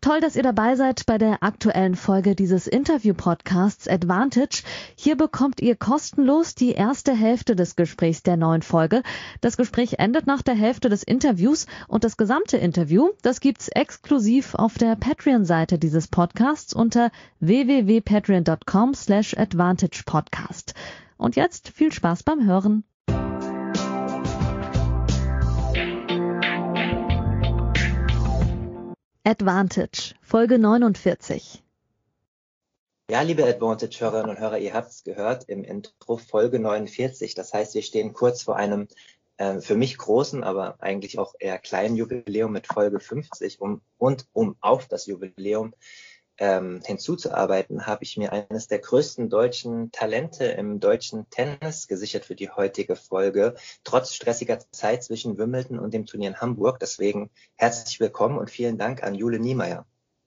Toll, dass ihr dabei seid bei der aktuellen Folge dieses Interview-Podcasts Advantage. Hier bekommt ihr kostenlos die erste Hälfte des Gesprächs der neuen Folge. Das Gespräch endet nach der Hälfte des Interviews und das gesamte Interview, das gibt's exklusiv auf der Patreon-Seite dieses Podcasts unter www.patreon.com/advantagepodcast. Und jetzt viel Spaß beim Hören. Advantage, Folge 49. Ja, liebe Advantage-Hörerinnen und Hörer, ihr habt es gehört im Intro, Folge 49. Das heißt, wir stehen kurz vor einem für mich großen, aber eigentlich auch eher kleinen Jubiläum mit Folge 50. Um auf das Jubiläum hinzuzuarbeiten, habe ich mir eines der größten deutschen Talente im deutschen Tennis gesichert für die heutige Folge, trotz stressiger Zeit zwischen Wimbledon und dem Turnier in Hamburg. Deswegen herzlich willkommen und vielen Dank an Jule Niemeyer.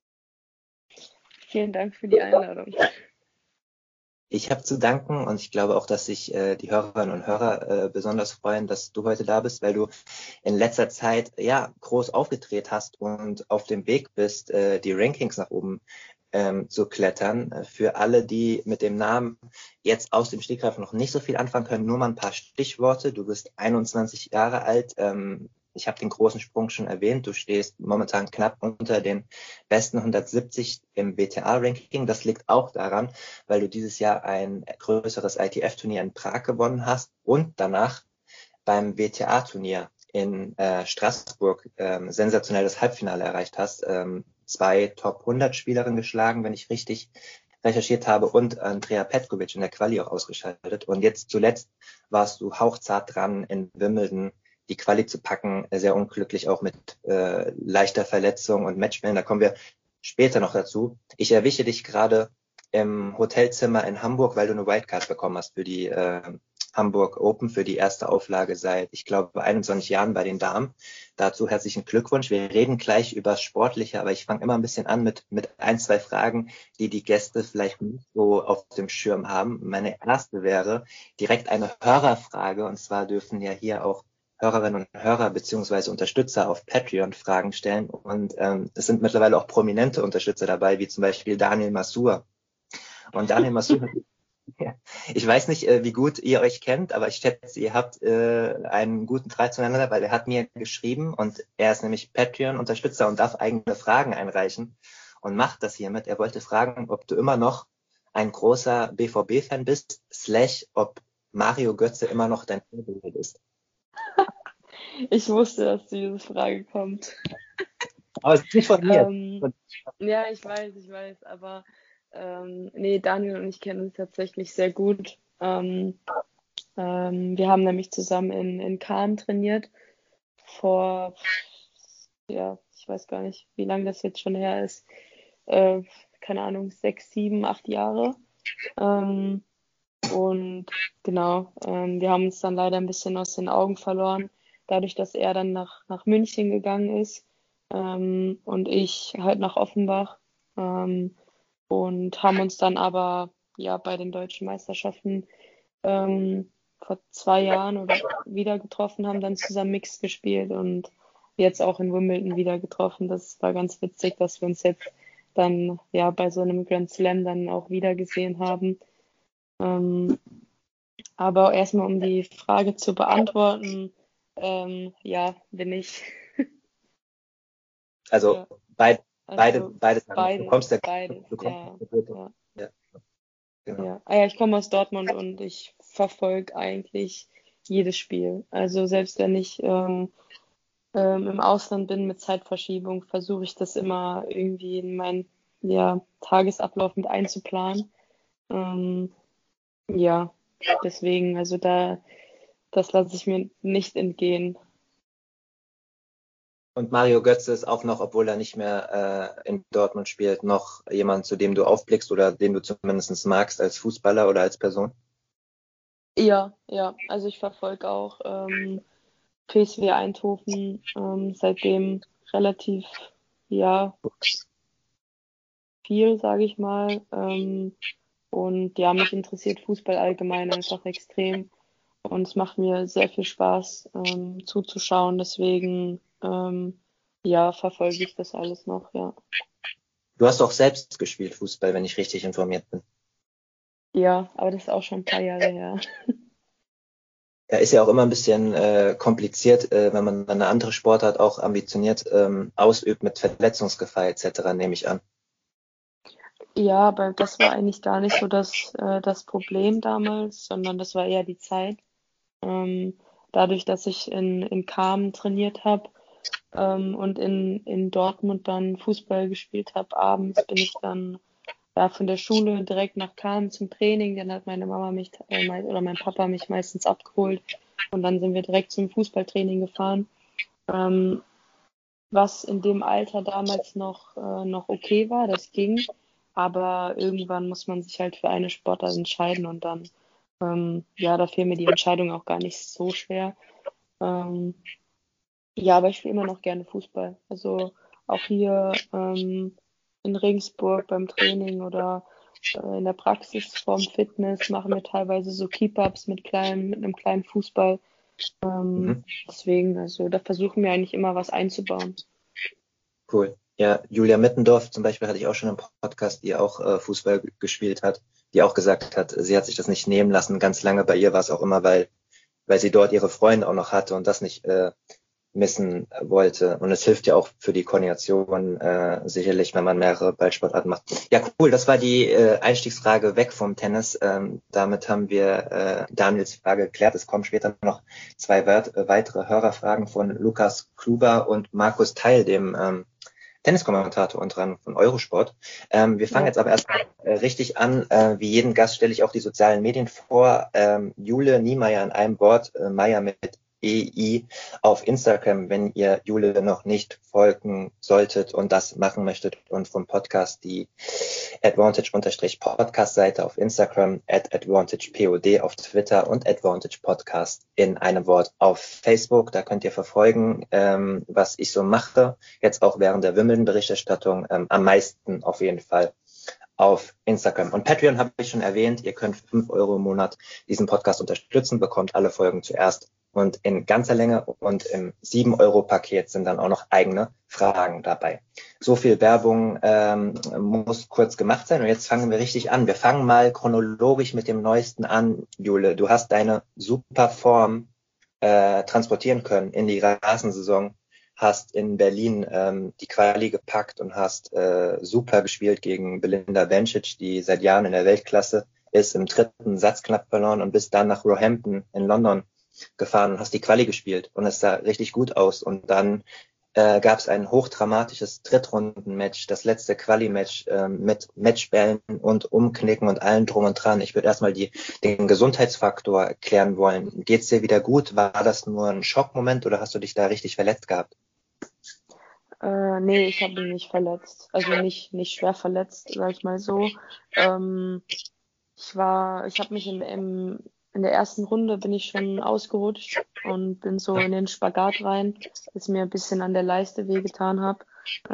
Vielen Dank für die Einladung. Ich habe zu danken und ich glaube auch, dass sich die Hörerinnen und Hörer besonders freuen, dass du heute da bist, weil du in letzter Zeit groß aufgedreht hast und auf dem Weg bist, die Rankings nach oben zu klettern. Für alle, die mit dem Namen jetzt aus dem Stegreif noch nicht so viel anfangen können, nur mal ein paar Stichworte. Du bist 21 Jahre alt. Ich habe den großen Sprung schon erwähnt. Du stehst momentan knapp unter den besten 170 im WTA-Ranking. Das liegt auch daran, weil du dieses Jahr ein größeres ITF-Turnier in Prag gewonnen hast und danach beim WTA-Turnier in Straßburg sensationelles Halbfinale erreicht hast. 2 Top-100-Spielerinnen geschlagen, wenn ich richtig recherchiert habe, und Andrea Petkovic in der Quali auch ausgeschaltet. Und jetzt zuletzt warst du hauchzart dran, in Wimbledon die Quali zu packen, sehr unglücklich auch mit leichter Verletzung und Matchbällen. Da kommen wir später noch dazu. Ich erwische dich gerade im Hotelzimmer in Hamburg, weil du eine Wildcard bekommen hast für die Hamburg Open, für die erste Auflage seit, ich glaube, 21 Jahren bei den Damen. Dazu herzlichen Glückwunsch. Wir reden gleich über das Sportliche, aber ich fange immer ein bisschen an mit 1-2 Fragen, die die Gäste vielleicht nicht so auf dem Schirm haben. Meine erste wäre direkt eine Hörerfrage, und zwar dürfen ja hier auch Hörerinnen und Hörer beziehungsweise Unterstützer auf Patreon Fragen stellen, und es sind mittlerweile auch prominente Unterstützer dabei, wie zum Beispiel Daniel Masur. Und Daniel Masur, ich weiß nicht, wie gut ihr euch kennt, aber ich schätze, ihr habt einen guten Draht zueinander, weil er hat mir geschrieben, und er ist nämlich Patreon-Unterstützer und darf eigene Fragen einreichen und macht das hiermit. Er wollte fragen, ob du immer noch ein großer BVB-Fan bist, / ob Mario Götze immer noch dein Vorbild ist. Ich wusste, dass diese Frage kommt. Aber es ist nicht von mir. Ja, ich weiß, aber nee, Daniel und ich kennen uns tatsächlich sehr gut. Wir haben nämlich zusammen in Cannes trainiert vor, ich weiß gar nicht, wie lange das jetzt schon her ist. Keine Ahnung, 6, 7, 8 Jahre. Und genau, wir haben uns dann leider ein bisschen aus den Augen verloren, dadurch, dass er dann nach München gegangen ist und ich halt nach Offenbach, und haben uns dann aber bei den deutschen Meisterschaften vor 2 Jahren oder wieder getroffen, haben dann zusammen Mixed gespielt und jetzt auch in Wimbledon wieder getroffen. Das war ganz witzig, dass wir uns jetzt dann bei so einem Grand Slam dann auch wieder gesehen haben. Aber erstmal, um die Frage zu beantworten, bin ich. Also beides. Du kommst ja. Genau. Ich komme aus Dortmund und ich verfolge eigentlich jedes Spiel. Also selbst wenn ich im Ausland bin mit Zeitverschiebung, versuche ich das immer irgendwie in meinen Tagesablauf mit einzuplanen. Deswegen, also das lasse ich mir nicht entgehen. Und Mario Götze ist auch noch, obwohl er nicht mehr in Dortmund spielt, noch jemand, zu dem du aufblickst oder den du zumindest magst als Fußballer oder als Person? Ja, also ich verfolge auch PSV Eindhoven seitdem relativ viel, sage ich mal. Und mich interessiert Fußball allgemein einfach extrem. Und es macht mir sehr viel Spaß zuzuschauen. Deswegen verfolge ich das alles noch, ja. Du hast auch selbst gespielt Fußball, wenn ich richtig informiert bin. Ja, aber das ist auch schon ein paar Jahre her. Ja, ist ja auch immer ein bisschen kompliziert, wenn man eine andere Sportart auch ambitioniert ausübt mit Verletzungsgefahr etc., nehme ich an. Ja, aber das war eigentlich gar nicht so das Problem damals, sondern das war eher die Zeit. Ähm, Dadurch, dass ich in Kamen trainiert habe und in Dortmund dann Fußball gespielt habe, abends bin ich dann ja, von der Schule direkt nach Kamen zum Training. Dann hat meine Mama mich oder mein Papa mich meistens abgeholt und dann sind wir direkt zum Fußballtraining gefahren. Ähm, Was in dem Alter damals noch okay war, das ging. Aber irgendwann muss man sich halt für eine Sportart entscheiden und dann, ja, da fiel mir die Entscheidung auch gar nicht so schwer. Ähm, ja, aber ich spiele immer noch gerne Fußball. Also auch hier in Regensburg beim Training oder in der Praxis vorm Fitness machen wir teilweise so Keep-Ups mit einem kleinen Fußball. Mhm. Deswegen, also da versuchen wir eigentlich immer was einzubauen. Cool. Ja, Julia Mittendorf zum Beispiel hatte ich auch schon im Podcast, die auch Fußball gespielt hat, die auch gesagt hat, sie hat sich das nicht nehmen lassen. Ganz lange bei ihr war es auch immer, weil sie dort ihre Freunde auch noch hatte und das nicht missen wollte. Und es hilft ja auch für die Koordination sicherlich, wenn man mehrere Ballsportarten macht. Ja, cool. Das war die Einstiegsfrage weg vom Tennis. Damit haben wir Daniels Frage geklärt. Es kommen später noch zwei weitere Hörerfragen von Lukas Kluber und Markus Theil, dem Tenniskommentator unter anderem von Eurosport. Wir fangen jetzt aber erstmal richtig an. Wie jeden Gast stelle ich auch die sozialen Medien vor. Jule Niemeyer in einem Wort, Meyer mit EI auf Instagram, wenn ihr Jule noch nicht folgen solltet und das machen möchtet und vom Podcast die Advantage-Podcast-Seite auf Instagram, @AdvantagePod auf Twitter und AdvantagePodcast in einem Wort auf Facebook. Da könnt ihr verfolgen, was ich so mache, jetzt auch während der Wimbledon-Berichterstattung, am meisten auf jeden Fall auf Instagram. Und Patreon habe ich schon erwähnt, ihr könnt für 5 € im Monat diesen Podcast unterstützen, bekommt alle Folgen zuerst und in ganzer Länge, und im 7-€ Paket sind dann auch noch eigene Fragen dabei. So viel Werbung muss kurz gemacht sein und jetzt fangen wir richtig an. Wir fangen mal chronologisch mit dem Neuesten an, Jule. Du hast deine super Form transportieren können in die Rasensaison, hast in Berlin die Quali gepackt und hast super gespielt gegen Belinda Bencic, die seit Jahren in der Weltklasse ist, im dritten Satz knapp verloren und bist dann nach Roehampton in London gefahren und hast die Quali gespielt und es sah richtig gut aus. Und dann gab es ein hochdramatisches Drittrunden-Match, das letzte Quali-Match mit Matchbällen und Umknicken und allem drum und dran. Ich würde erstmal den Gesundheitsfaktor erklären wollen. Geht's dir wieder gut? War das nur ein Schockmoment oder hast du dich da richtig verletzt gehabt? Nee, ich habe mich nicht verletzt. Also nicht schwer verletzt, sag ich mal so. Ich habe mich in der ersten Runde bin ich schon ausgerutscht und bin so in den Spagat rein, dass mir ein bisschen an der Leiste wehgetan hat.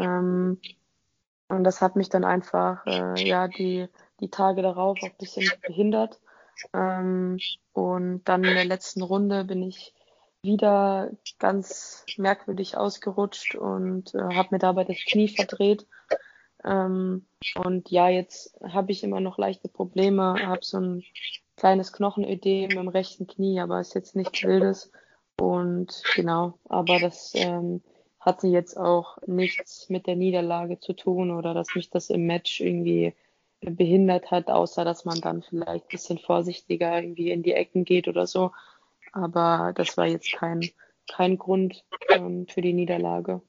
Und das hat mich dann einfach, ja, die Tage darauf auch ein bisschen behindert. Und dann in der letzten Runde bin ich wieder ganz merkwürdig ausgerutscht und habe mir dabei das Knie verdreht. Und ja, jetzt habe ich immer noch leichte Probleme, habe so ein kleines Knochenödem im rechten Knie, aber ist jetzt nichts Wildes. Und genau, aber das hatte jetzt auch nichts mit der Niederlage zu tun oder dass mich das im Match irgendwie behindert hat, außer dass man dann vielleicht ein bisschen vorsichtiger irgendwie in die Ecken geht oder so. Aber das war jetzt kein Grund für die Niederlage.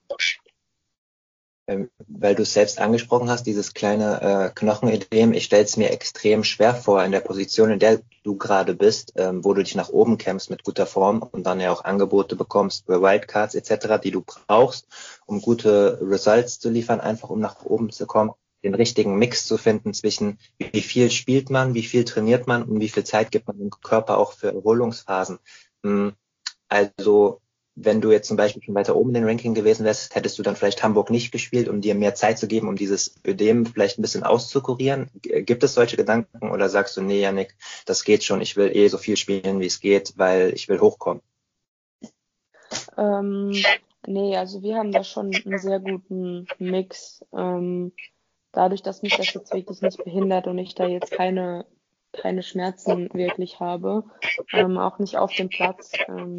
Weil du es selbst angesprochen hast, dieses kleine Knochenödem, ich stelle es mir extrem schwer vor in der Position, in der du gerade bist, wo du dich nach oben kämpfst mit guter Form und dann ja auch Angebote bekommst für Wildcards etc., die du brauchst, um gute Results zu liefern, einfach um nach oben zu kommen, den richtigen Mix zu finden zwischen wie viel spielt man, wie viel trainiert man und wie viel Zeit gibt man dem Körper auch für Erholungsphasen. Also wenn du jetzt zum Beispiel schon weiter oben in den Ranking gewesen wärst, hättest du dann vielleicht Hamburg nicht gespielt, um dir mehr Zeit zu geben, um dieses Ödem vielleicht ein bisschen auszukurieren? Gibt es solche Gedanken oder sagst du, nee, Yannick, das geht schon, ich will so viel spielen, wie es geht, weil ich will hochkommen? Nee, also wir haben da schon einen sehr guten Mix. dadurch, dass mich das jetzt wirklich nicht behindert und ich da jetzt keine Schmerzen wirklich habe, auch nicht auf dem Platz,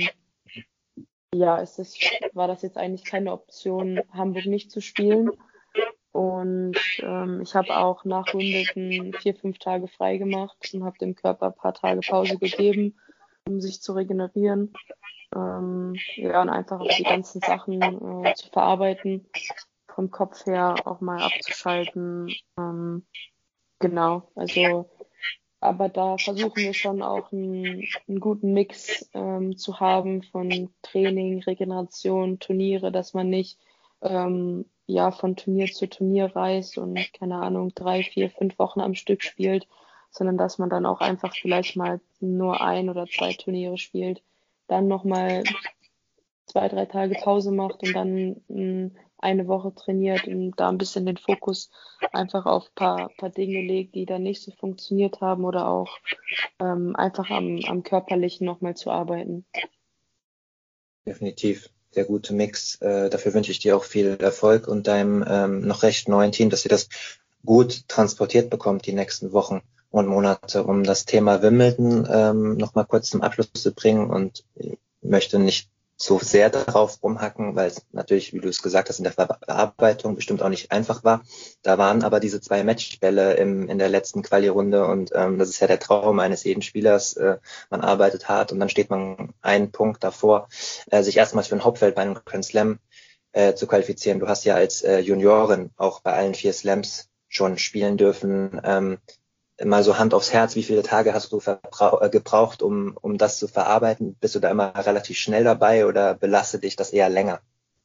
ja, war das jetzt eigentlich keine Option, Hamburg nicht zu spielen. Und ich habe auch nach Wimbledon 4-5 Tage frei gemacht und habe dem Körper ein paar Tage Pause gegeben, um sich zu regenerieren. Ja, und einfach auch die ganzen Sachen zu verarbeiten, vom Kopf her auch mal abzuschalten. Genau, also, aber da versuchen wir schon auch einen guten Mix zu haben von Training, Regeneration, Turniere, dass man nicht ja, von Turnier zu Turnier reist und, keine Ahnung, 3, 4, 5 Wochen am Stück spielt, sondern dass man dann auch einfach vielleicht mal nur 1 oder 2 Turniere spielt, dann nochmal 2, 3 Tage Pause macht und dann eine Woche trainiert und da ein bisschen den Fokus einfach auf paar Dinge legt, die dann nicht so funktioniert haben oder auch einfach am Körperlichen nochmal zu arbeiten. Definitiv. Sehr gute Mix. Dafür wünsche ich dir auch viel Erfolg und deinem noch recht neuen Team, dass ihr das gut transportiert bekommt die nächsten Wochen und Monate, um das Thema Wimbledon noch mal kurz zum Abschluss zu bringen. Und ich möchte nicht so sehr darauf rumhacken, weil es natürlich, wie du es gesagt hast, in der Verarbeitung bestimmt auch nicht einfach war. Da waren aber diese 2 Matchbälle in der letzten Quali-Runde und das ist ja der Traum eines jeden Spielers. Man arbeitet hart und dann steht man einen Punkt davor, sich erstmals für ein Hauptfeld bei einem Grand Slam zu qualifizieren. Du hast ja als Juniorin auch bei allen 4 Slams schon spielen dürfen. Mal so Hand aufs Herz, wie viele Tage hast du gebraucht, um das zu verarbeiten? Bist du da immer relativ schnell dabei oder belastet dich das eher länger?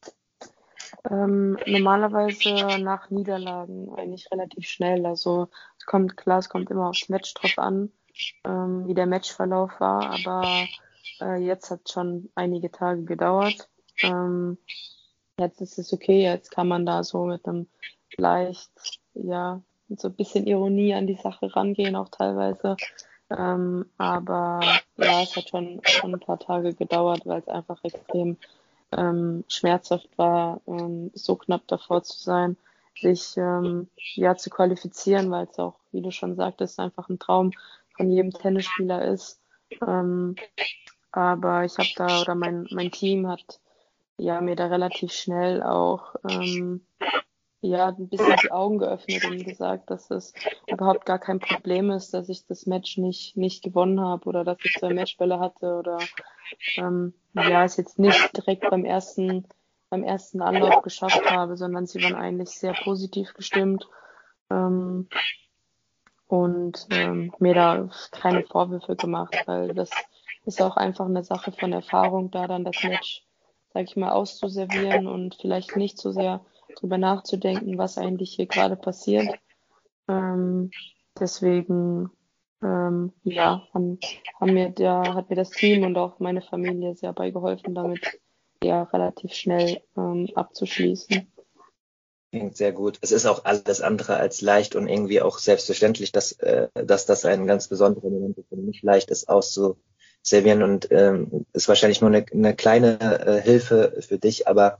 Normalerweise nach Niederlagen eigentlich relativ schnell. Also es kommt immer aufs Match drauf an, wie der Matchverlauf war, aber jetzt hat schon einige Tage gedauert. Jetzt ist es okay, jetzt kann man da so mit einem leicht, ja, mit so ein bisschen Ironie an die Sache rangehen, auch teilweise. Aber ja, es hat schon ein paar Tage gedauert, weil es einfach extrem schmerzhaft war, so knapp davor zu sein, sich ja zu qualifizieren, weil es auch, wie du schon sagtest, einfach ein Traum von jedem Tennisspieler ist. Aber ich habe da, oder mein Team hat ja mir da relativ schnell auch ja ein bisschen die Augen geöffnet und gesagt, dass es überhaupt gar kein Problem ist, dass ich das Match nicht gewonnen habe oder dass ich 2 Matchbälle hatte oder ja, es jetzt nicht direkt beim ersten Anlauf geschafft habe, sondern sie waren eigentlich sehr positiv gestimmt und mir da keine Vorwürfe gemacht, weil das ist auch einfach eine Sache von Erfahrung, da dann das Match, sag ich mal, auszuservieren und vielleicht nicht so sehr drüber nachzudenken, was eigentlich hier gerade passiert. Deswegen ja, hat mir das Team und auch meine Familie sehr bei geholfen, damit ja relativ schnell abzuschließen. Klingt sehr gut. Es ist auch alles andere als leicht und irgendwie auch selbstverständlich, dass das ein ganz besonderer Moment ist und nicht leicht ist auszuservieren und ist wahrscheinlich nur eine kleine Hilfe für dich, aber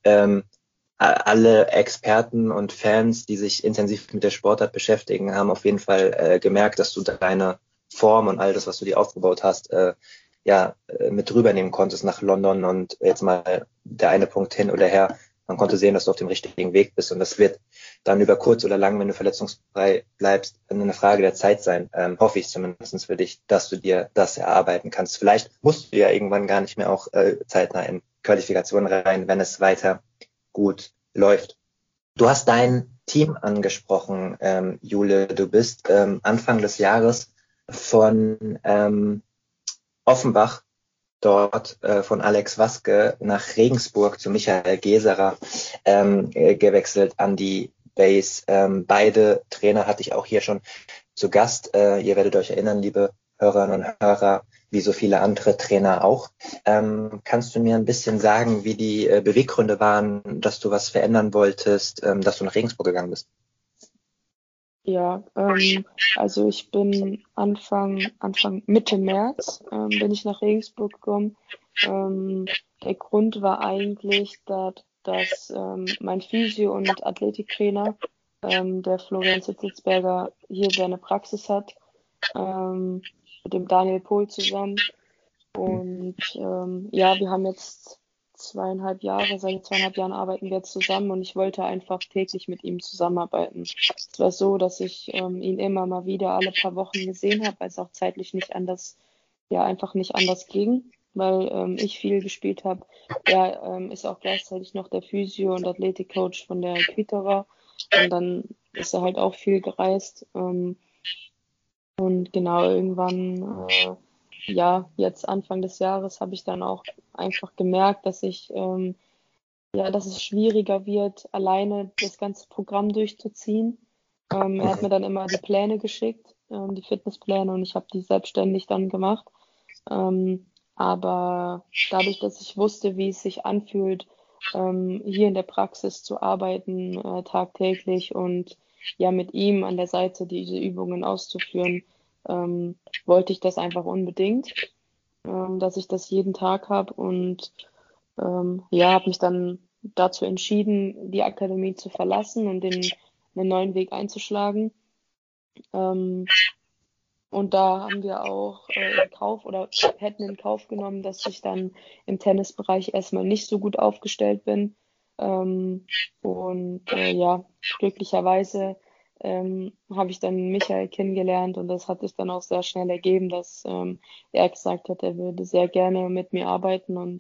alle Experten und Fans, die sich intensiv mit der Sportart beschäftigen, haben auf jeden Fall gemerkt, dass du deine Form und all das, was du dir aufgebaut hast, mit rübernehmen konntest nach London und jetzt mal der eine Punkt hin oder her. Man konnte sehen, dass du auf dem richtigen Weg bist und das wird dann über kurz oder lang, wenn du verletzungsfrei bleibst, eine Frage der Zeit sein, hoffe ich zumindest für dich, dass du dir das erarbeiten kannst. Vielleicht musst du ja irgendwann gar nicht mehr auch zeitnah in Qualifikationen rein, wenn es weiter gut läuft. Du hast dein Team angesprochen, Jule. Du bist Anfang des Jahres von Offenbach dort von Alex Waske nach Regensburg zu Michael Geserer gewechselt an die Base. Beide Trainer hatte ich auch hier schon zu Gast. Ihr werdet euch erinnern, liebe Hörerinnen und Hörer, wie so viele andere Trainer auch. Kannst du mir ein bisschen sagen, wie die Beweggründe waren, dass du was verändern wolltest, dass du nach Regensburg gegangen bist? Ja, also ich bin Mitte März bin ich nach Regensburg gekommen. Der Grund war eigentlich, dass mein Physio- und Athletiktrainer der Florian Zitzelsberger hier seine Praxis hat, mit dem Daniel Pohl zusammen. Und ja, wir haben jetzt 2,5 Jahre, seit 2,5 Jahren arbeiten wir jetzt zusammen und ich wollte einfach täglich mit ihm zusammenarbeiten. Es war so, dass ich ihn immer mal wieder alle paar Wochen gesehen habe, weil es auch zeitlich nicht anders, ja, einfach nicht anders ging, weil ich viel gespielt habe. Er ist auch gleichzeitig noch der Physio- und Athletikcoach von der Kvitova und dann ist er halt auch viel gereist. Und genau, irgendwann, ja, jetzt Anfang des Jahres habe ich dann auch einfach gemerkt, dass ja, dass es schwieriger wird, alleine das ganze Programm durchzuziehen. Er hat mir dann immer die Pläne geschickt, die Fitnesspläne, und ich habe die selbstständig dann gemacht. Aber dadurch, dass ich wusste, wie es sich anfühlt, hier in der Praxis zu arbeiten, tagtäglich und ja mit ihm an der Seite diese Übungen auszuführen, wollte ich das einfach unbedingt, dass ich das jeden Tag habe und ja, habe mich dann dazu entschieden, die Akademie zu verlassen und einen neuen Weg einzuschlagen. Ähm, und da haben wir auch in Kauf oder hätten in Kauf genommen, dass ich dann im Tennisbereich erstmal nicht so gut aufgestellt bin. Und ja, glücklicherweise habe ich dann Michael kennengelernt und das hat sich dann auch sehr schnell ergeben, dass er gesagt hat, er würde sehr gerne mit mir arbeiten und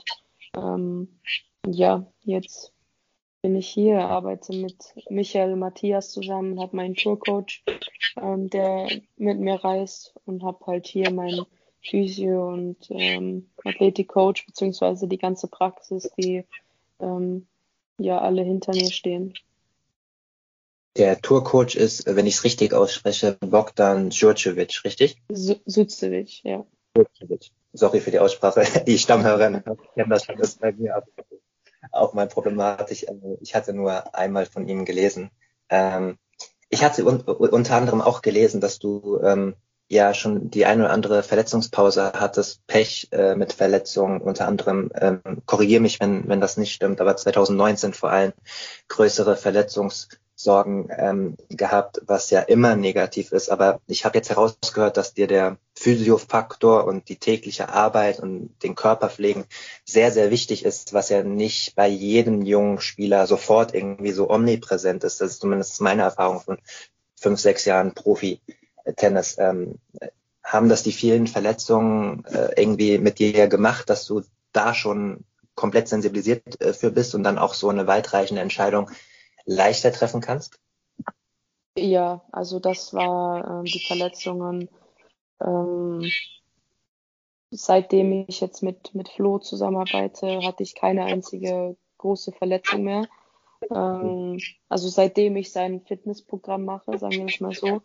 ja, jetzt bin ich hier, arbeite mit Michael Matthias zusammen, habe meinen Tourcoach, der mit mir reist und habe halt hier meinen Physio- und Athletikcoach, beziehungsweise die ganze Praxis, die ja alle hinter mir stehen. Der Tourcoach ist, wenn ich es richtig ausspreche, Bogdan Djurdjevic, richtig? Sucevic, ja. Djurdjevic. Sorry für die Aussprache. Die Stammhörerinnen kennen das schon, das ist bei mir auch mal problematisch. Ich hatte nur einmal von ihm gelesen. Ich hatte unter anderem auch gelesen, dass du ja schon die eine oder andere Verletzungspause hattest, Pech mit Verletzungen, unter anderem, korrigiere mich, wenn das nicht stimmt, aber 2019 vor allem größere Verletzungssorgen gehabt, was ja immer negativ ist. Aber ich habe jetzt herausgehört, dass dir der Physiofaktor und die tägliche Arbeit und den Körper pflegen sehr, sehr wichtig ist, was ja nicht bei jedem jungen Spieler sofort irgendwie so omnipräsent ist. Das ist zumindest meine Erfahrung von 5, 6 Jahren Profi-Tennis. Haben das die vielen Verletzungen irgendwie mit dir gemacht, dass du da schon komplett sensibilisiert für bist und dann auch so eine weitreichende Entscheidung leichter treffen kannst? Ja, also das war die Verletzungen. Seitdem ich jetzt mit Flo zusammenarbeite, hatte ich keine einzige große Verletzung mehr. Also seitdem ich sein Fitnessprogramm mache, sagen wir es mal so.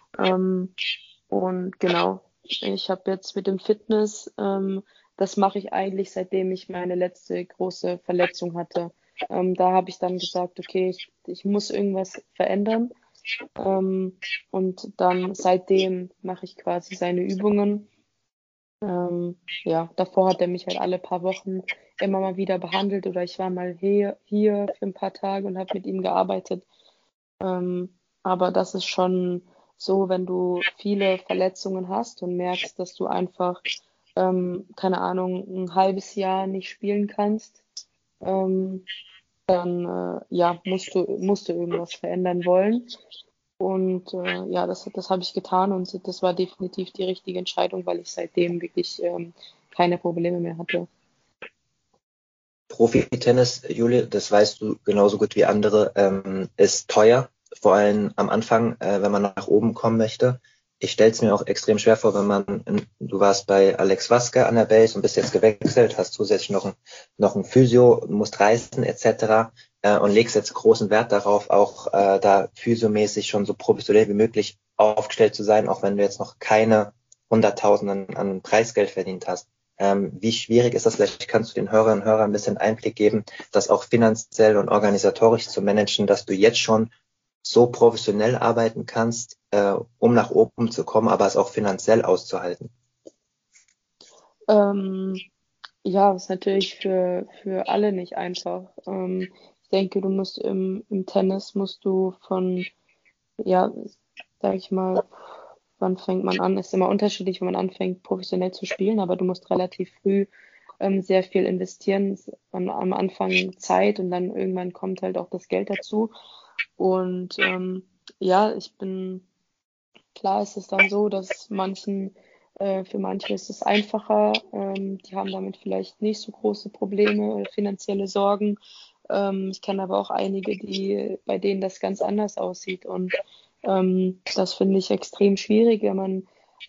Und genau, ich habe jetzt mit dem Fitness, das mache ich eigentlich seitdem ich meine letzte große Verletzung hatte. Da habe ich dann gesagt, okay, ich muss irgendwas verändern. Und dann seitdem mache ich quasi seine Übungen. Ja, davor hat er mich halt alle paar Wochen immer mal wieder behandelt oder ich war mal hier für ein paar Tage und habe mit ihm gearbeitet. Aber das ist schon so, wenn du viele Verletzungen hast und merkst, dass du einfach, keine Ahnung, ein halbes Jahr nicht spielen kannst, dann ja, musst du irgendwas verändern wollen. Und ja, das habe ich getan und das war definitiv die richtige Entscheidung, weil ich seitdem wirklich keine Probleme mehr hatte. Profi-Tennis, Juli, das weißt du genauso gut wie andere, ist teuer, vor allem am Anfang, wenn man nach oben kommen möchte. Ich stelle es mir auch extrem schwer vor, du warst bei Alex Waske an der Base und bist jetzt gewechselt, hast zusätzlich noch ein Physio, musst reisen etc. Und legst jetzt großen Wert darauf, auch da physiomäßig schon so professionell wie möglich aufgestellt zu sein, auch wenn du jetzt noch keine Hunderttausenden an Preisgeld verdient hast. Wie schwierig ist das? Vielleicht kannst du den Hörerinnen und Hörern ein bisschen Einblick geben, das auch finanziell und organisatorisch zu managen, dass du jetzt schon so professionell arbeiten kannst, um nach oben zu kommen, aber es auch finanziell auszuhalten. Ja, ist natürlich für alle nicht einfach. Ich denke, du musst im Tennis musst du von ja, sag ich mal, wann fängt man an? Ist immer unterschiedlich, wenn man anfängt, professionell zu spielen, aber du musst relativ früh sehr viel investieren. Am Anfang Zeit und dann irgendwann kommt halt auch das Geld dazu. Und ja, klar ist es dann so, dass für manche ist es einfacher, die haben damit vielleicht nicht so große Probleme oder finanzielle Sorgen. Ich kenne aber auch einige, bei denen das ganz anders aussieht. Und das finde ich extrem schwierig, wenn man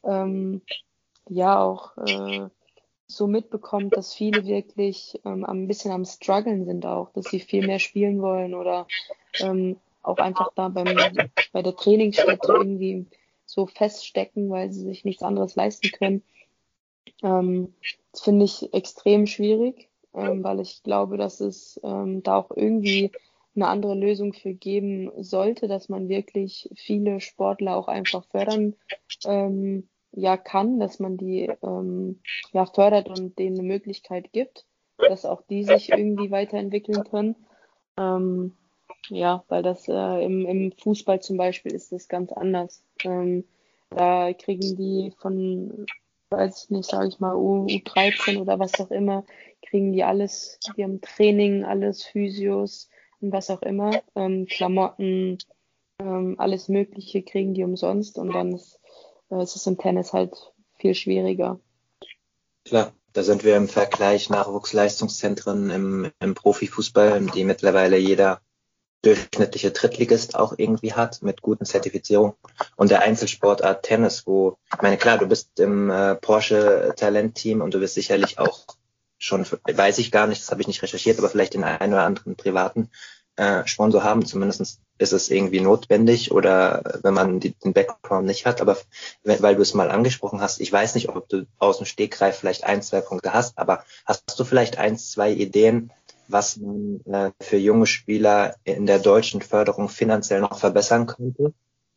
ja auch so mitbekommt, dass viele wirklich ein bisschen am Struggeln sind auch, dass sie viel mehr spielen wollen oder auch einfach bei der Trainingsstätte irgendwie so feststecken, weil sie sich nichts anderes leisten können. Das finde ich extrem schwierig, weil ich glaube, dass es da auch irgendwie eine andere Lösung für geben sollte, dass man wirklich viele Sportler auch einfach fördern ja kann, dass man die ja fördert und denen eine Möglichkeit gibt, dass auch die sich irgendwie weiterentwickeln können. Ja, weil das im Fußball zum Beispiel ist das ganz anders. Da kriegen die weiß ich nicht, sage ich mal, U13 oder was auch immer, kriegen die alles, die haben Training, alles Physios und was auch immer, Klamotten, alles Mögliche kriegen die umsonst und dann ist es im Tennis halt viel schwieriger. Klar, da sind wir im Vergleich Nachwuchsleistungszentren im Profifußball, die mittlerweile jeder durchschnittliche Drittligist auch irgendwie hat, mit guten Zertifizierungen. Und der Einzelsportart Tennis, ich meine, klar, du bist im Porsche-Talentteam und du wirst sicherlich auch schon, weiß ich gar nicht, das habe ich nicht recherchiert, aber vielleicht den einen oder anderen privaten Sponsor haben. Zumindest ist es irgendwie notwendig oder wenn man den Background nicht hat. Aber weil du es mal angesprochen hast, ich weiß nicht, ob du aus dem Stegreif vielleicht 1, 2 Punkte hast, aber hast du vielleicht 1, 2 Ideen, was man für junge Spieler in der deutschen Förderung finanziell noch verbessern könnte?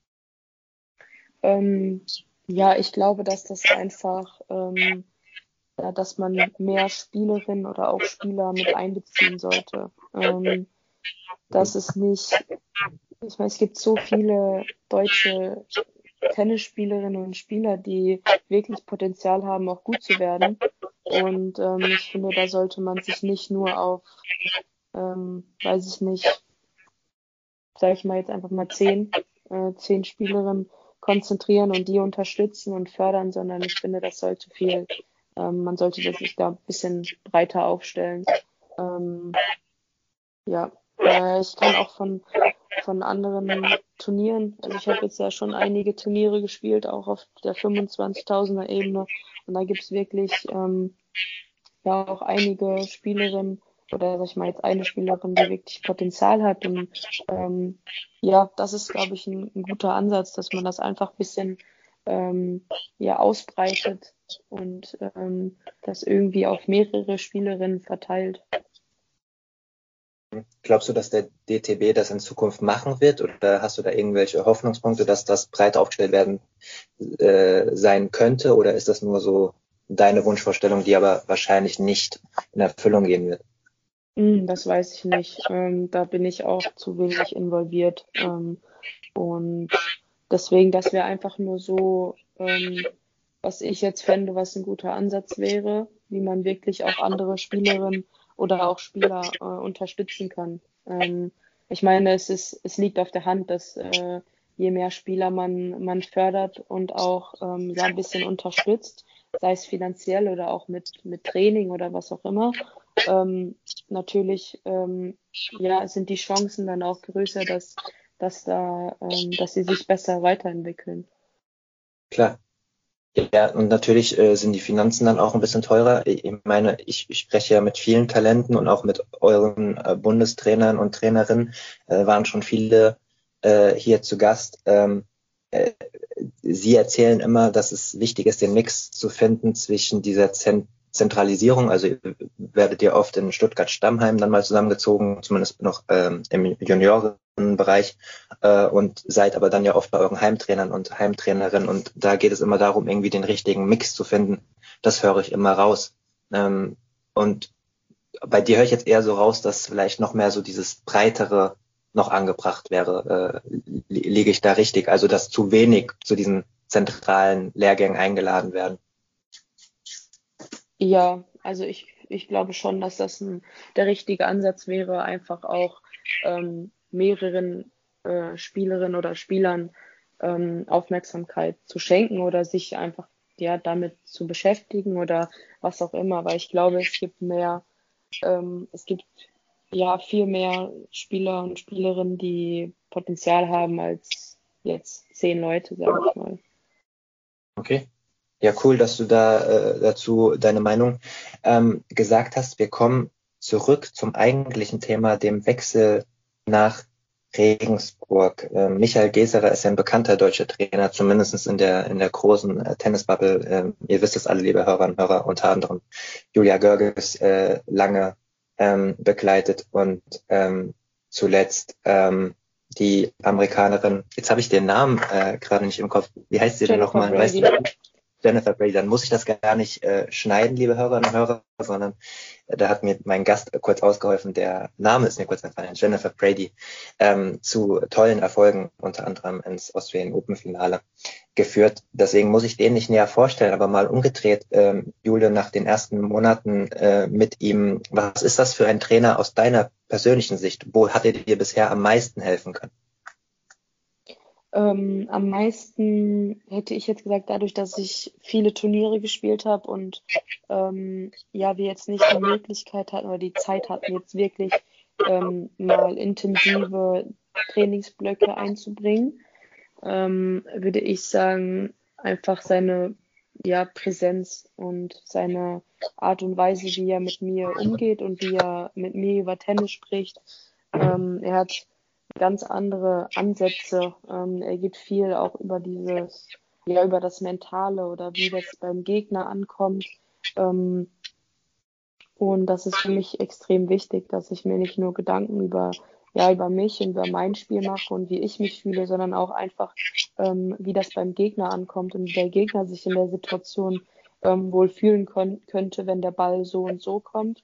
Ja, ich glaube, dass das einfach, ja, dass man mehr Spielerinnen oder auch Spieler mit einbeziehen sollte. Dass es nicht, ich meine, es gibt so viele deutsche Tennisspielerinnen und Spieler, die wirklich Potenzial haben, auch gut zu werden. Und ich finde, da sollte man sich nicht nur auf, weiß ich nicht, sage ich mal jetzt einfach mal 10 Spielerinnen konzentrieren und die unterstützen und fördern, sondern ich finde, das sollte viel, man sollte sich da ein bisschen breiter aufstellen. Ja, ich kann auch von anderen Turnieren, also ich habe jetzt ja schon einige Turniere gespielt, auch auf der 25.000er Ebene und da gibt's wirklich ja auch einige Spielerinnen oder sag ich mal jetzt eine Spielerin, die wirklich Potenzial hat und ja, das ist, glaube ich, ein guter Ansatz, dass man das einfach ein bisschen ja ausbreitet und das irgendwie auf mehrere Spielerinnen verteilt. Glaubst du, dass der DTB das in Zukunft machen wird oder hast du da irgendwelche Hoffnungspunkte, dass das breit aufgestellt werden sein könnte oder ist das nur so deine Wunschvorstellung, die aber wahrscheinlich nicht in Erfüllung gehen wird? Das weiß ich nicht. Da bin ich auch zu wenig involviert. Und deswegen, das wäre einfach nur so, was ich jetzt fände, was ein guter Ansatz wäre, wie man wirklich auch andere Spielerinnen oder auch Spieler unterstützen kann. Ich meine, es liegt auf der Hand, dass je mehr Spieler man fördert und auch ja, ein bisschen unterstützt, sei es finanziell oder auch mit Training oder was auch immer, natürlich ja, sind die Chancen dann auch größer, dass sie sich besser weiterentwickeln. Klar. Ja, und natürlich sind die Finanzen dann auch ein bisschen teurer. Ich meine, ich spreche ja mit vielen Talenten und auch mit euren Bundestrainern und Trainerinnen, waren schon viele hier zu Gast. Sie erzählen immer, dass es wichtig ist, den Mix zu finden zwischen dieser Zentralisierung. Also werdet ihr oft in Stuttgart-Stammheim dann mal zusammengezogen, zumindest noch im Juniorenbereich und seid aber dann ja oft bei euren Heimtrainern und Heimtrainerinnen und da geht es immer darum, irgendwie den richtigen Mix zu finden. Das höre ich immer raus. Und bei dir höre ich jetzt eher so raus, dass vielleicht noch mehr so dieses breitere noch angebracht wäre. Liege ich da richtig? Also, dass zu wenig zu diesen zentralen Lehrgängen eingeladen werden. Ja, also ich glaube schon, dass das der richtige Ansatz wäre, einfach auch mehreren Spielerinnen oder Spielern Aufmerksamkeit zu schenken oder sich einfach ja damit zu beschäftigen oder was auch immer, weil ich glaube, es gibt ja viel mehr Spieler und Spielerinnen, die Potenzial haben als jetzt 10 Leute, sage ich mal. Okay. Ja, cool, dass du da dazu deine Meinung gesagt hast. Wir kommen zurück zum eigentlichen Thema, dem Wechsel nach Regensburg. Michael Geserer ist ja ein bekannter deutscher Trainer, zumindest in der großen Tennisbubble. Ihr wisst es alle, liebe Hörerinnen und Hörer, unter anderem Julia Görges lange begleitet und zuletzt die Amerikanerin, jetzt habe ich den Namen gerade nicht im Kopf. Wie heißt sie denn nochmal? Weißt du? Jennifer Brady, dann muss ich das gar nicht schneiden, liebe Hörerinnen und Hörer, sondern da hat mir mein Gast kurz ausgeholfen, der Name ist mir kurz entfallen, Jennifer Brady, zu tollen Erfolgen, unter anderem ins Australian Open Finale geführt. Deswegen muss ich den nicht näher vorstellen, aber mal umgedreht, Jule, nach den ersten Monaten mit ihm, was ist das für ein Trainer aus deiner persönlichen Sicht? Wo hat er dir bisher am meisten helfen können? Am meisten hätte ich jetzt gesagt, dadurch, dass ich viele Turniere gespielt habe und ja, wir jetzt nicht die Möglichkeit hatten oder die Zeit hatten, jetzt wirklich mal intensive Trainingsblöcke einzubringen, würde ich sagen, einfach seine Präsenz und seine Art und Weise, wie er mit mir umgeht und wie er mit mir über Tennis spricht. Er hat ganz andere Ansätze. Er geht viel auch über über das Mentale oder wie das beim Gegner ankommt. Und das ist für mich extrem wichtig, dass ich mir nicht nur Gedanken über mich und über mein Spiel mache und wie ich mich fühle, sondern auch einfach, wie das beim Gegner ankommt und wie der Gegner sich in der Situation wohl fühlen könnte, wenn der Ball so und so kommt.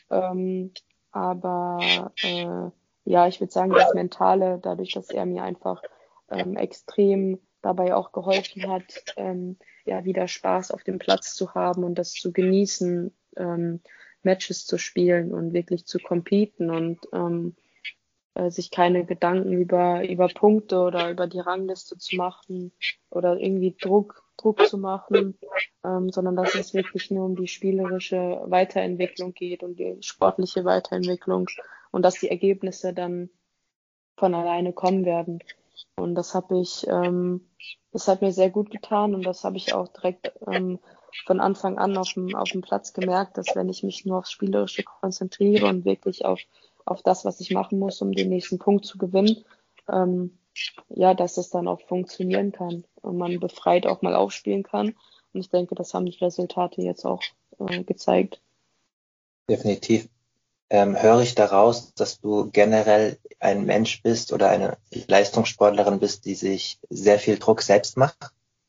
Aber ich würde sagen, das Mentale, dadurch, dass er mir einfach extrem dabei auch geholfen hat, wieder Spaß auf dem Platz zu haben und das zu genießen, Matches zu spielen und wirklich zu competen und sich keine Gedanken über Punkte oder über die Rangliste zu machen oder irgendwie Druck zu machen, sondern dass es wirklich nur um die spielerische Weiterentwicklung geht und die sportliche Weiterentwicklung und dass die Ergebnisse dann von alleine kommen werden. Und das hat mir sehr gut getan und das habe ich auch direkt von Anfang an auf dem Platz gemerkt, dass wenn ich mich nur aufs Spielerische konzentriere und wirklich auf das, was ich machen muss, um den nächsten Punkt zu gewinnen, dass es dann auch funktionieren kann und man befreit auch mal aufspielen kann. Und ich denke, das haben die Resultate jetzt auch gezeigt. Definitiv. Höre ich daraus, dass du generell ein Mensch bist oder eine Leistungssportlerin bist, die sich sehr viel Druck selbst macht?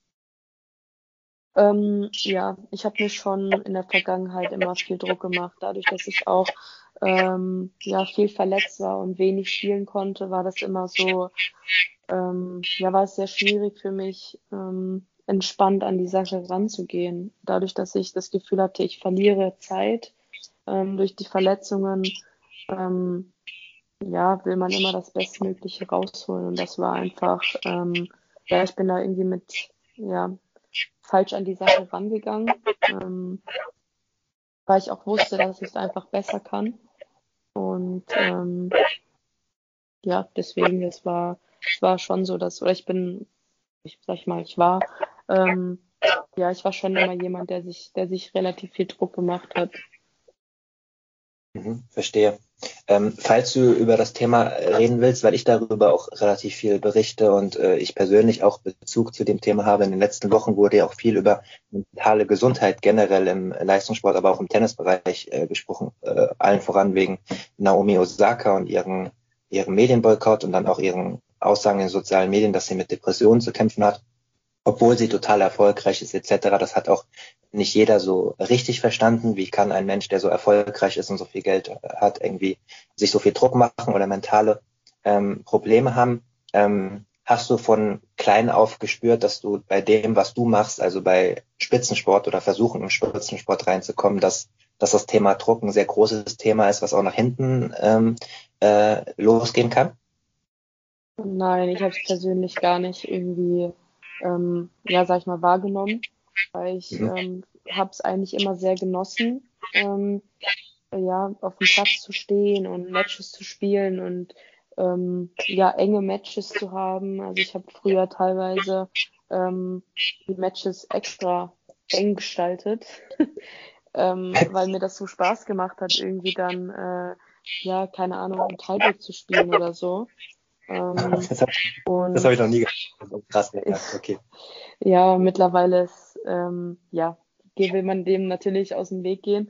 Ich habe mir schon in der Vergangenheit immer viel Druck gemacht. Dadurch, dass ich auch viel verletzt war und wenig spielen konnte, war das immer so, war es sehr schwierig für mich, entspannt an die Sache ranzugehen. Dadurch, dass ich das Gefühl hatte, ich verliere Zeit durch die Verletzungen, will man immer das Bestmögliche rausholen. Und das war einfach, ich bin da irgendwie falsch an die Sache rangegangen, weil ich auch wusste, dass ich es einfach besser kann. Und deswegen, es war schon so, ich war schon immer jemand, der sich relativ viel Druck gemacht hat. Verstehe. Falls du über das Thema reden willst, weil ich darüber auch relativ viel berichte und ich persönlich auch Bezug zu dem Thema habe, in den letzten Wochen wurde ja auch viel über mentale Gesundheit generell im Leistungssport, aber auch im Tennisbereich gesprochen, allen voran wegen Naomi Osaka und ihrem Medienboykott und dann auch ihren Aussagen in den sozialen Medien, dass sie mit Depressionen zu kämpfen hat, obwohl sie total erfolgreich ist etc. Das hat auch nicht jeder so richtig verstanden. Wie kann ein Mensch, der so erfolgreich ist und so viel Geld hat, irgendwie sich so viel Druck machen oder mentale Probleme haben. Hast du von klein auf gespürt, dass du bei dem, was du machst, also bei Spitzensport oder versuchen im Spitzensport reinzukommen, dass das Thema Druck ein sehr großes Thema ist, was auch nach hinten losgehen kann? Nein, ich habe es persönlich gar nicht irgendwie, sag ich mal, wahrgenommen, weil ich habe es eigentlich immer sehr genossen, auf dem Platz zu stehen und Matches zu spielen und enge Matches zu haben. Also ich habe früher teilweise die Matches extra eng gestaltet, weil mir das so Spaß gemacht hat, irgendwie dann, keine Ahnung, ein Tiebreak zu spielen oder so. Das habe ich noch nie gehört. Krass, okay. Ja, mittlerweile ist, will man dem natürlich aus dem Weg gehen.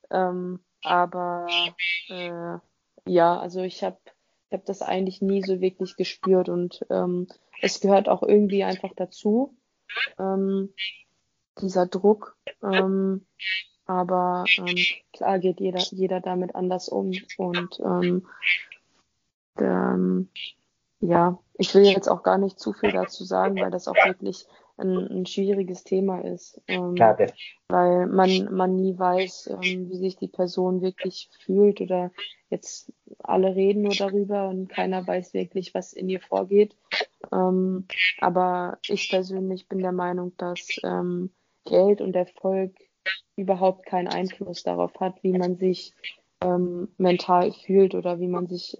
Also ich habe das eigentlich nie so wirklich gespürt und es gehört auch irgendwie einfach dazu, dieser Druck. Aber klar geht jeder damit anders um und ich will jetzt auch gar nicht zu viel dazu sagen, weil das auch wirklich ein schwieriges Thema ist, weil man nie weiß, wie sich die Person wirklich fühlt oder jetzt alle reden nur darüber und keiner weiß wirklich, was in ihr vorgeht. Aber ich persönlich bin der Meinung, dass Geld und Erfolg überhaupt keinen Einfluss darauf hat, wie man sich mental fühlt oder wie man sich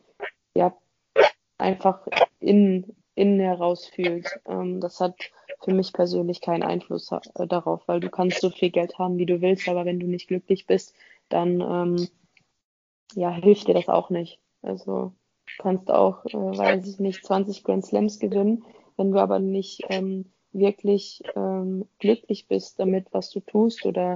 einfach innen heraus fühlt. Das hat für mich persönlich keinen Einfluss darauf, weil du kannst so viel Geld haben, wie du willst, aber wenn du nicht glücklich bist, dann hilft dir das auch nicht. Also du kannst auch, 20 Grand Slams gewinnen, wenn du aber nicht wirklich glücklich bist damit, was du tust oder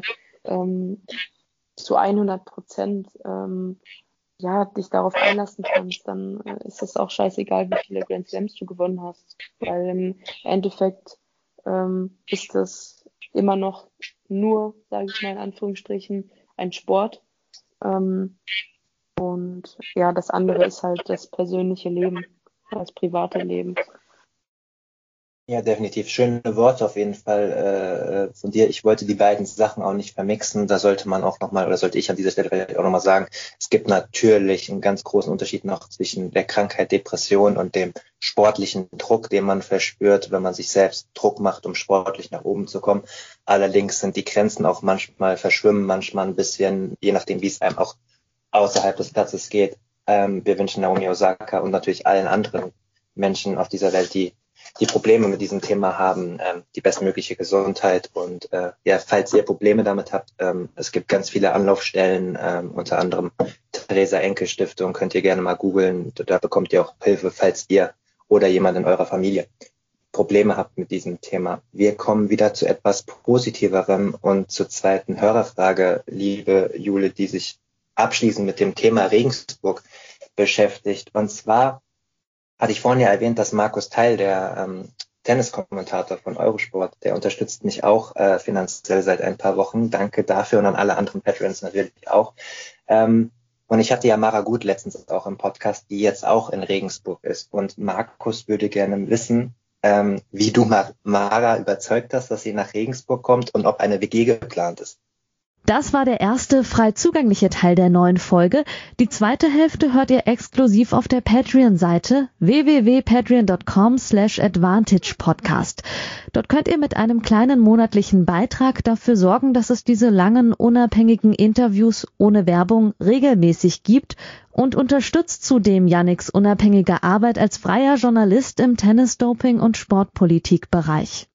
zu 100% dich darauf einlassen kannst, dann ist es auch scheißegal, wie viele Grand Slams du gewonnen hast. Weil im Endeffekt ist das immer noch nur, sage ich mal in Anführungsstrichen, ein Sport. Und das andere ist halt das persönliche Leben, das private Leben. Ja, definitiv. Schöne Worte auf jeden Fall von dir. Ich wollte die beiden Sachen auch nicht vermixen. Da sollte man auch nochmal, oder sollte ich an dieser Stelle vielleicht auch nochmal sagen, es gibt natürlich einen ganz großen Unterschied noch zwischen der Krankheit Depression und dem sportlichen Druck, den man verspürt, wenn man sich selbst Druck macht, um sportlich nach oben zu kommen. Allerdings sind die Grenzen auch manchmal verschwimmen, manchmal ein bisschen, je nachdem, wie es einem auch außerhalb des Platzes geht. Wir wünschen Naomi Osaka und natürlich allen anderen Menschen auf dieser Welt, die Probleme mit diesem Thema haben, die bestmögliche Gesundheit und falls ihr Probleme damit habt, es gibt ganz viele Anlaufstellen, unter anderem Theresa Enke Stiftung, könnt ihr gerne mal googeln, da bekommt ihr auch Hilfe, falls ihr oder jemand in eurer Familie Probleme habt mit diesem Thema. Wir kommen wieder zu etwas Positiverem und zur zweiten Hörerfrage, liebe Jule, die sich abschließend mit dem Thema Regensburg beschäftigt. Und zwar hatte ich vorhin ja erwähnt, dass Markus Theil, der Tenniskommentator von Eurosport, der unterstützt mich auch finanziell seit ein paar Wochen. Danke dafür und an alle anderen Patrons natürlich auch. Und ich hatte ja Mara Gut letztens auch im Podcast, die jetzt auch in Regensburg ist. Und Markus würde gerne wissen, wie du Mara überzeugt hast, dass sie nach Regensburg kommt und ob eine WG geplant ist. Das war der erste frei zugängliche Teil der neuen Folge. Die zweite Hälfte hört ihr exklusiv auf der Patreon-Seite www.patreon.com/advantagepodcast. Dort könnt ihr mit einem kleinen monatlichen Beitrag dafür sorgen, dass es diese langen, unabhängigen Interviews ohne Werbung regelmäßig gibt und unterstützt zudem Yannicks unabhängige Arbeit als freier Journalist im Tennis-Doping- und Sportpolitik-Bereich.